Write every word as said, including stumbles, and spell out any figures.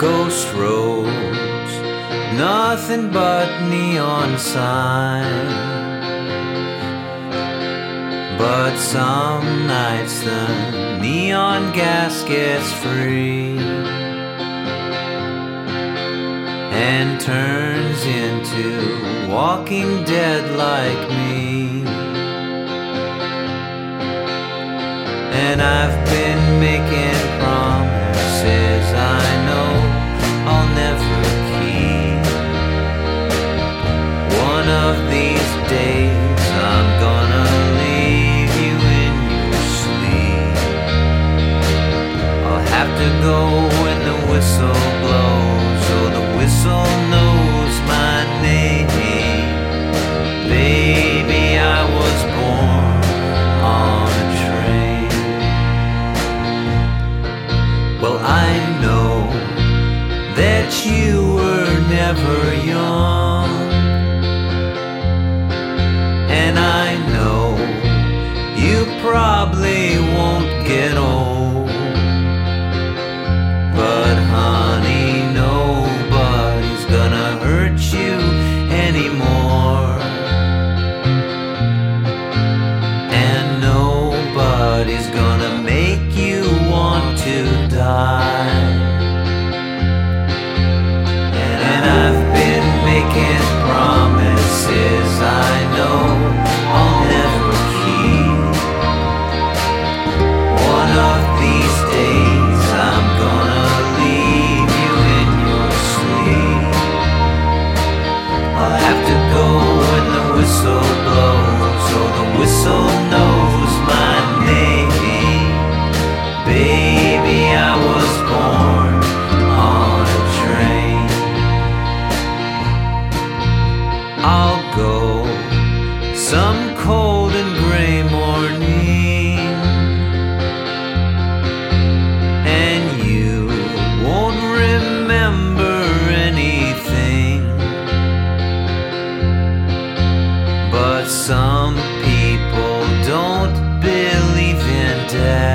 Ghost roads, nothing but neon signs. But some nights the neon gas gets free and turns into Walking Dead like me. And I've been making promises I know I'll never keep. One of these days I'm gonna leave you in your sleep. I'll have to go when the whistle blows, or the whistle knows my name. Baby, I was born on a train. Well, I know that you were never young, and I know you probably won't get old. But honey, nobody's gonna hurt you anymore, and nobody's gonna make you want to die. And I've been making promises I know I'll never keep. One of these days I'm gonna leave you in your sleep. I'll have to go when the whistle blows, or the whistle knows my name. Baby, I was born on a train. I'll go some cold and gray morning, and you won't remember anything. But some people don't believe in death.